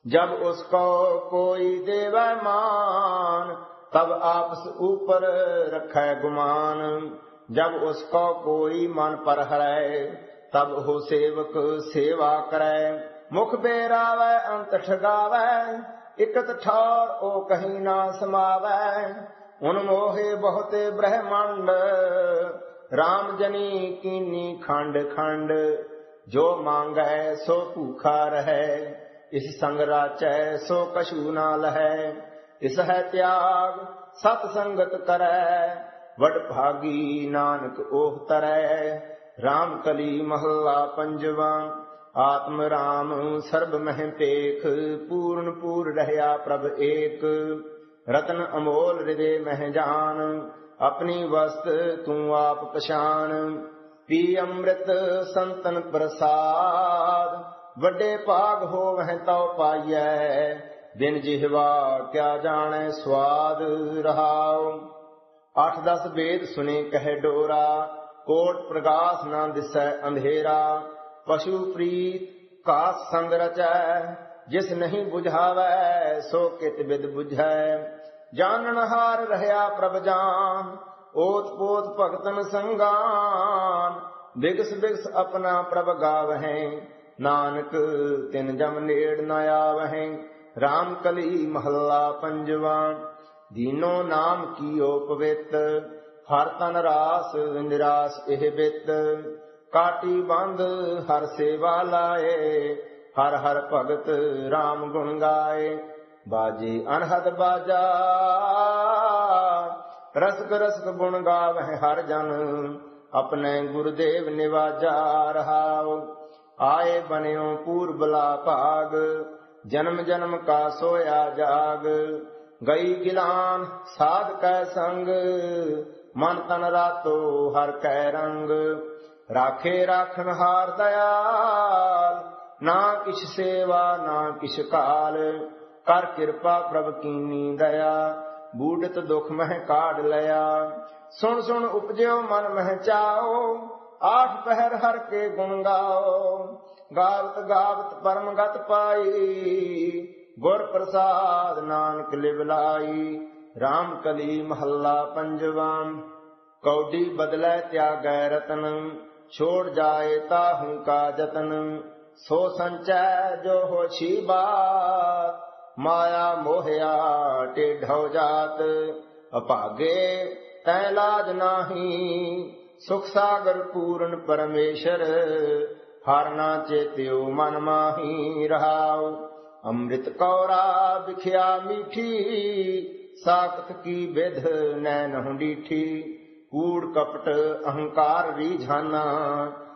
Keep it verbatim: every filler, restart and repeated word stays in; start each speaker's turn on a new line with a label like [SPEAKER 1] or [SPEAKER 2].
[SPEAKER 1] जब उसको कोई देवै मान, तब आपस ऊपर रखै गुमान। जब उसको कोई मन पर हरै, तब हो सेवक सेवा करै। मुख बेरावै अंत ठगावै, इकत ठौर ओ कहीं ना समावै। उन मोहे बहुते ब्रह्मांड, राम जनी कीनी खंड खंड। जो मांगै सो भूखा रहै, इस संग राचै सो कछु ना लहै। इस है त्याग सत संगत करै, वड भागी नानक ओह तरै। राम कली महला पंजवा, आत्म राम सर्ब मह पेख। पूर्ण पूर रहया प्रभ एक, रतन अमोल हृदय मह जान। अपनी वस्त तू आप पछान, पी अमृत संतन प्रसाद। वड्डे भाग हो वह तौ पाइयै, बिन जिहवा क्या जाने स्वाद रहाओ। आठ दस वेद सुने कह डोरा, कोट प्रगास न दिसै अंधेरा। पशु प्रीत कास संग रचै, जिस नहीं बुझावै सो कित विद बुझै। जानन हार रहया प्रभ जान, ओत पोत भगतन संगान। बिगस बिगस अपना प्रभ गावहें, नानक तिन जम नेड़ न आवहें। राम कली महला पंजवा, दीनो नाम कीओ पवित। हर तन रास निरास एह बित, काटी बंद हर सेवा लाए। हर हर भगत राम गुण गाए, बाजे अनहद बाजा। रसक रसक गुण गावह हर जन, अपने गुरुदेव निवाजा रहाओ। आए बन्यो पूर्व बला भाग, जन्म जन्म का सोया जाग। गई गिलान साध कै संग, मन तन रातो हर कै रंग। राखे राखन हार दयाल, ना किछ सेवा ना किछ काल। कर कृपा प्रभ कीनी दया, बूढ़त दुख मह काढ़ लया। सुन सुन उपजो मन मह चाओ, आठ पहर हर के गुण गाओ। गावत गावत परम गत पाई, गुर प्रसाद नानक लिवलाई। राम कली महला पंजवा, कौडी बदलै त्यागै रतन। छोड़ जाए ताहू का जतन, सो संचै जो हो छी बात। माया मोहया टेढ़ौ जात, अभागे तै लाज नाही। सुख सागर पूर्ण परमेश्वर, हर ना चेत्यो मन माही रहाओ। अमृत कौरा बिखिया मीठी, साकत की विध नैन डीठी। कूड़ कपट अहंकार रीझाना,